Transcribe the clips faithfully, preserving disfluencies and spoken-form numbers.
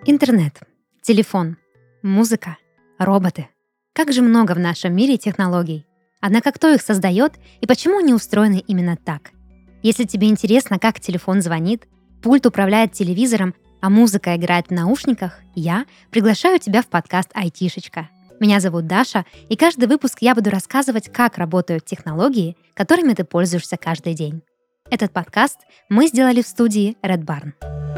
Интернет, телефон, музыка, роботы. Как же много в нашем мире технологий. Однако кто их создает и почему они устроены именно так? Если тебе интересно, как телефон звонит, пульт управляет телевизором, а музыка играет в наушниках, я приглашаю тебя в подкаст «Айтишечка». Меня зовут Даша, и каждый выпуск я буду рассказывать, как работают технологии, которыми ты пользуешься каждый день. Этот подкаст мы сделали в студии Red Barn.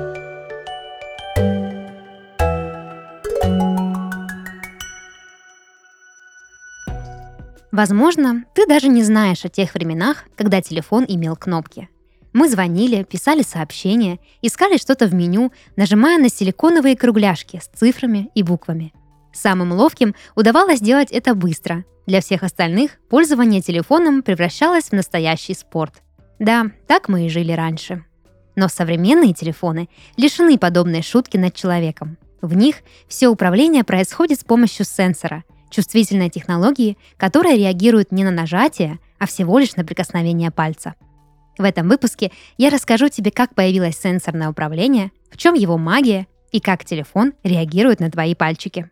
Возможно, ты даже не знаешь о тех временах, когда телефон имел кнопки. Мы звонили, писали сообщения, искали что-то в меню, нажимая на силиконовые кругляшки с цифрами и буквами. Самым ловким удавалось делать это быстро. Для всех остальных пользование телефоном превращалось в настоящий спорт. Да, так мы и жили раньше. Но современные телефоны лишены подобной шутки над человеком. В них все управление происходит с помощью сенсора, чувствительной технологии, которая реагирует не на нажатие, а всего лишь на прикосновение пальца. В этом выпуске я расскажу тебе, как появилось сенсорное управление, в чем его магия и как телефон реагирует на твои пальчики.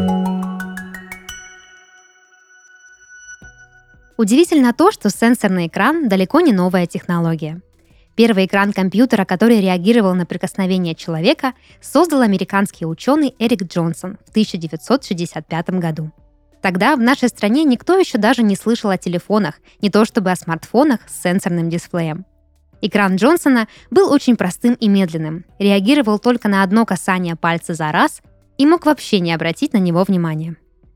Удивительно то, что сенсорный экран далеко не новая технология. Первый экран компьютера, который реагировал на прикосновение человека, создал американский ученый Эрик Джонсон в тысяча девятьсот шестьдесят пятом году. Тогда в нашей стране никто еще даже не слышал о телефонах, не то чтобы о смартфонах с сенсорным дисплеем. Экран Джонсона был очень простым и медленным, реагировал только на одно касание пальца за раз и мог вообще не обратить на него внимания.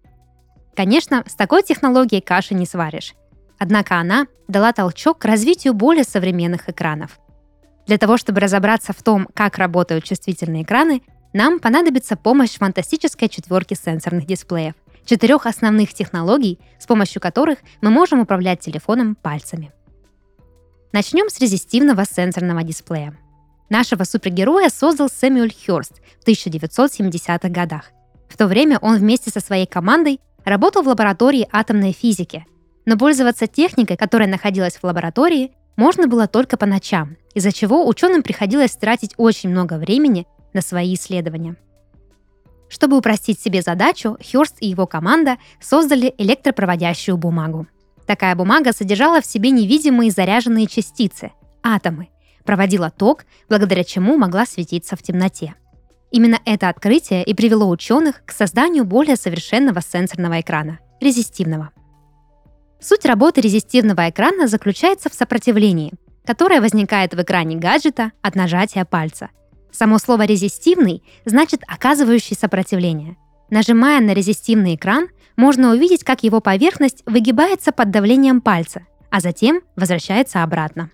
Конечно, с такой технологией каши не сваришь. Однако она дала толчок к развитию более современных экранов. Для того, чтобы разобраться в том, как работают чувствительные экраны, нам понадобится помощь фантастической четверки сенсорных дисплеев, четырех основных технологий, с помощью которых мы можем управлять телефоном пальцами. Начнем с резистивного сенсорного дисплея. Нашего супергероя создал Сэмюэль Хёрст в тысяча девятьсот семидесятых годах. В то время он вместе со своей командой работал в лаборатории атомной физики, но пользоваться техникой, которая находилась в лаборатории, можно было только по ночам, из-за чего ученым приходилось тратить очень много времени на свои исследования. Чтобы упростить себе задачу, Хёрст и его команда создали электропроводящую бумагу. Такая бумага содержала в себе невидимые заряженные частицы – атомы, проводила ток, благодаря чему могла светиться в темноте. Именно это открытие и привело ученых к созданию более совершенного сенсорного экрана – резистивного. Суть работы резистивного экрана заключается в сопротивлении, которое возникает в экране гаджета от нажатия пальца. Само слово «резистивный» значит «оказывающий сопротивление». Нажимая на резистивный экран, можно увидеть, как его поверхность выгибается под давлением пальца, а затем возвращается обратно.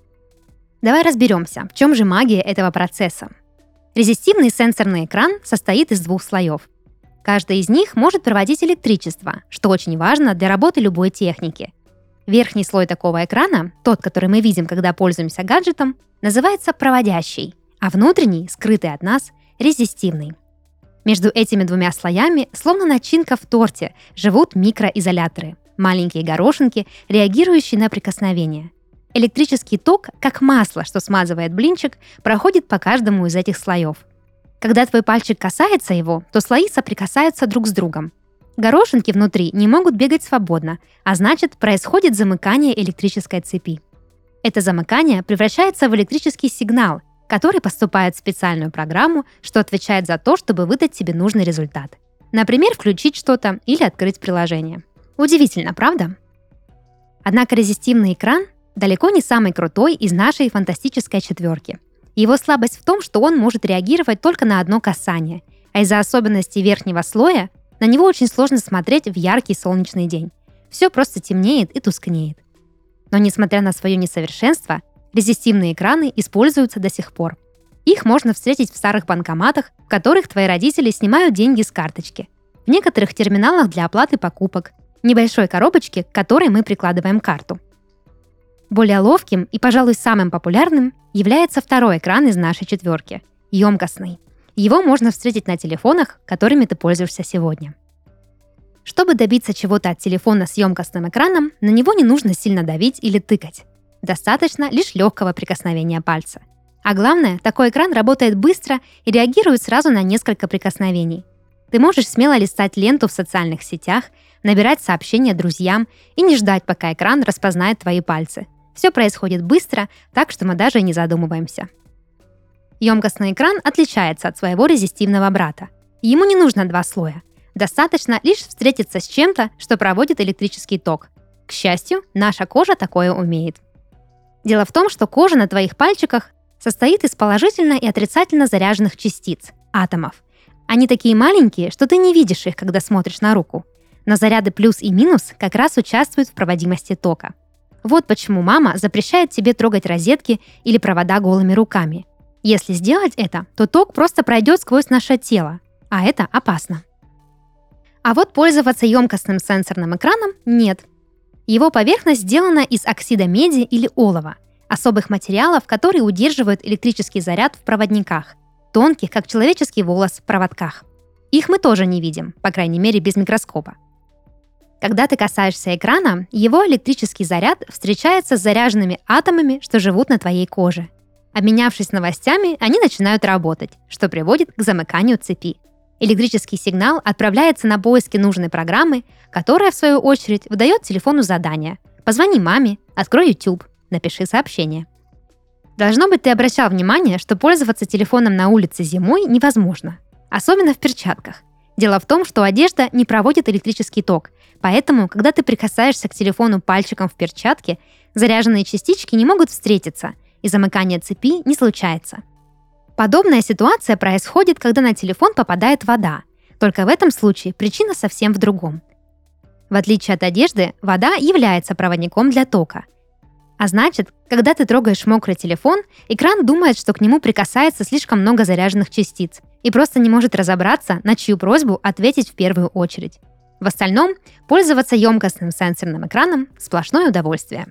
Давай разберемся, в чем же магия этого процесса. Резистивный сенсорный экран состоит из двух слоев. Каждый из них может проводить электричество, что очень важно для работы любой техники. Верхний слой такого экрана, тот, который мы видим, когда пользуемся гаджетом, называется проводящий, а внутренний, скрытый от нас, резистивный. Между этими двумя слоями, словно начинка в торте, живут микроизоляторы – маленькие горошинки, реагирующие на прикосновение. Электрический ток, как масло, что смазывает блинчик, проходит по каждому из этих слоев. Когда твой пальчик касается его, то слои соприкасаются друг с другом. Горошинки внутри не могут бегать свободно, а значит, происходит замыкание электрической цепи. Это замыкание превращается в электрический сигнал, который поступает в специальную программу, что отвечает за то, чтобы выдать тебе нужный результат. Например, включить что-то или открыть приложение. Удивительно, правда? Однако резистивный экран далеко не самый крутой из нашей фантастической четверки. Его слабость в том, что он может реагировать только на одно касание, а из-за особенностей верхнего слоя на него очень сложно смотреть в яркий солнечный день. Все просто темнеет и тускнеет. Но несмотря на свое несовершенство, резистивные экраны используются до сих пор. Их можно встретить в старых банкоматах, в которых твои родители снимают деньги с карточки, в некоторых терминалах для оплаты покупок, небольшой коробочке, к которой мы прикладываем карту. Более ловким и, пожалуй, самым популярным является второй экран из нашей четверки – емкостный. Его можно встретить на телефонах, которыми ты пользуешься сегодня. Чтобы добиться чего-то от телефона с емкостным экраном, на него не нужно сильно давить или тыкать. Достаточно лишь легкого прикосновения пальца. А главное, такой экран работает быстро и реагирует сразу на несколько прикосновений. Ты можешь смело листать ленту в социальных сетях, набирать сообщения друзьям и не ждать, пока экран распознает твои пальцы. Все происходит быстро, так что мы даже и не задумываемся. Емкостный экран отличается от своего резистивного брата. Ему не нужно два слоя. Достаточно лишь встретиться с чем-то, что проводит электрический ток. К счастью, наша кожа такое умеет. Дело в том, что кожа на твоих пальчиках состоит из положительно и отрицательно заряженных частиц – атомов. Они такие маленькие, что ты не видишь их, когда смотришь на руку. Но заряды плюс и минус как раз участвуют в проводимости тока. Вот почему мама запрещает тебе трогать розетки или провода голыми руками. Если сделать это, то ток просто пройдет сквозь наше тело, а это опасно. А вот пользоваться емкостным сенсорным экраном нет. Его поверхность сделана из оксида меди или олова, особых материалов, которые удерживают электрический заряд в проводниках, тонких, как человеческий волос, проводках. Их мы тоже не видим, по крайней мере, без микроскопа. Когда ты касаешься экрана, его электрический заряд встречается с заряженными атомами, что живут на твоей коже. Обменявшись новостями, они начинают работать, что приводит к замыканию цепи. Электрический сигнал отправляется на поиски нужной программы, которая, в свою очередь, выдает телефону задание. Позвони маме, открой YouTube, напиши сообщение. Должно быть, ты обращал внимание, что пользоваться телефоном на улице зимой невозможно, особенно в перчатках. Дело в том, что одежда не проводит электрический ток, поэтому, когда ты прикасаешься к телефону пальчиком в перчатке, заряженные частички не могут встретиться, и замыкание цепи не случается. Подобная ситуация происходит, когда на телефон попадает вода, только в этом случае причина совсем в другом. В отличие от одежды, вода является проводником для тока. А значит, когда ты трогаешь мокрый телефон, экран думает, что к нему прикасается слишком много заряженных частиц и просто не может разобраться, на чью просьбу ответить в первую очередь. В остальном, пользоваться емкостным сенсорным экраном – сплошное удовольствие.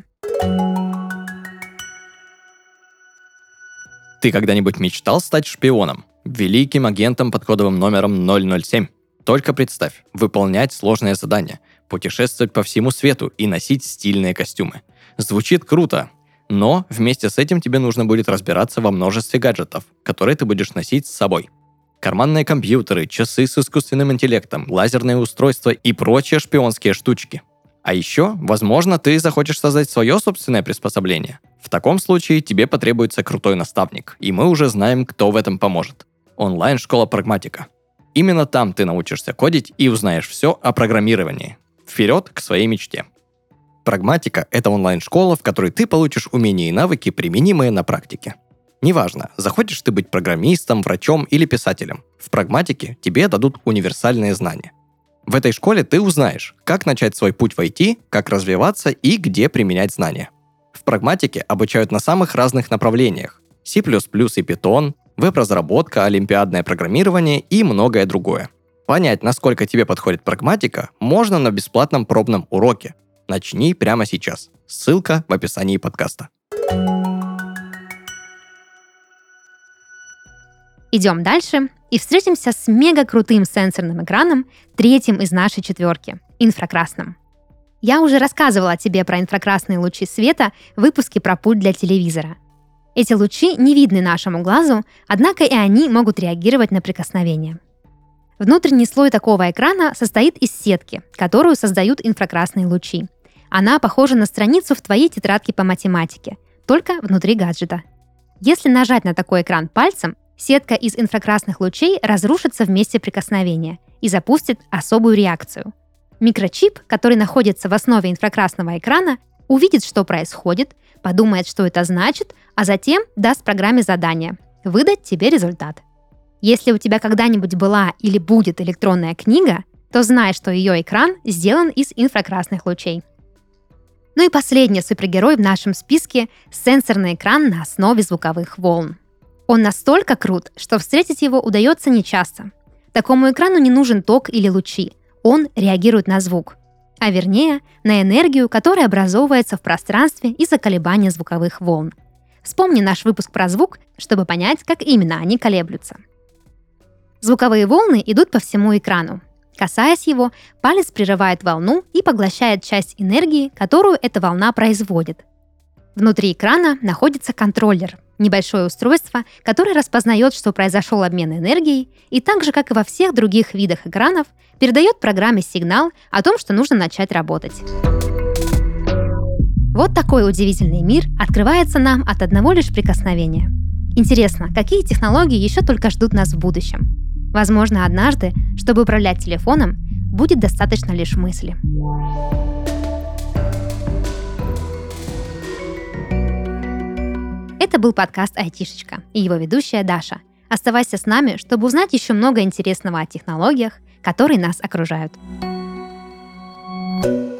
Ты когда-нибудь мечтал стать шпионом? Великим агентом под кодовым номером ноль ноль семь? Только представь, выполнять сложные задания, путешествовать по всему свету и носить стильные костюмы. Звучит круто, но вместе с этим тебе нужно будет разбираться во множестве гаджетов, которые ты будешь носить с собой. Карманные компьютеры, часы с искусственным интеллектом, лазерные устройства и прочие шпионские штучки. А еще, возможно, ты захочешь создать свое собственное приспособление. В таком случае тебе потребуется крутой наставник, и мы уже знаем, кто в этом поможет. Онлайн-школа Прагматика. Именно там ты научишься кодить и узнаешь все о программировании. Вперед к своей мечте. Прагматика – это онлайн-школа, в которой ты получишь умения и навыки, применимые на практике. Неважно, захочешь ты быть программистом, врачом или писателем. В Прагматике тебе дадут универсальные знания. В этой школе ты узнаешь, как начать свой путь в ай ти, как развиваться и где применять знания. В Прагматике обучают на самых разных направлениях – C++ и Python, веб-разработка, олимпиадное программирование и многое другое. Понять, насколько тебе подходит Прагматика, можно на бесплатном пробном уроке. Начни прямо сейчас. Ссылка в описании подкаста. Идем дальше и встретимся с мега крутым сенсорным экраном, третьим из нашей четверки – инфракрасным. Я уже рассказывала тебе про инфракрасные лучи света в выпуске про пульт для телевизора. Эти лучи не видны нашему глазу, однако и они могут реагировать на прикосновение. Внутренний слой такого экрана состоит из сетки, которую создают инфракрасные лучи. Она похожа на страницу в твоей тетрадке по математике, только внутри гаджета. Если нажать на такой экран пальцем, сетка из инфракрасных лучей разрушится в месте прикосновения и запустит особую реакцию. Микрочип, который находится в основе инфракрасного экрана, увидит, что происходит, подумает, что это значит, а затем даст программе задание – выдать тебе результат. Если у тебя когда-нибудь была или будет электронная книга, то знай, что ее экран сделан из инфракрасных лучей. Ну и последний супергерой в нашем списке – сенсорный экран на основе звуковых волн. Он настолько крут, что встретить его удается нечасто. Такому экрану не нужен ток или лучи, он реагирует на звук, а вернее на энергию, которая образовывается в пространстве из-за колебания звуковых волн. Вспомни наш выпуск про звук, чтобы понять, как именно они колеблются. Звуковые волны идут по всему экрану. Касаясь его, палец прерывает волну и поглощает часть энергии, которую эта волна производит. Внутри экрана находится контроллер, небольшое устройство, которое распознает, что произошел обмен энергией, и так же, как и во всех других видах экранов, передает программе сигнал о том, что нужно начать работать. Вот такой удивительный мир открывается нам от одного лишь прикосновения. Интересно, какие технологии еще только ждут нас в будущем? Возможно, однажды, чтобы управлять телефоном, будет достаточно лишь мысли. Это был подкаст «Айтишечка» и его ведущая Даша. Оставайся с нами, чтобы узнать еще много интересного о технологиях, которые нас окружают. thank you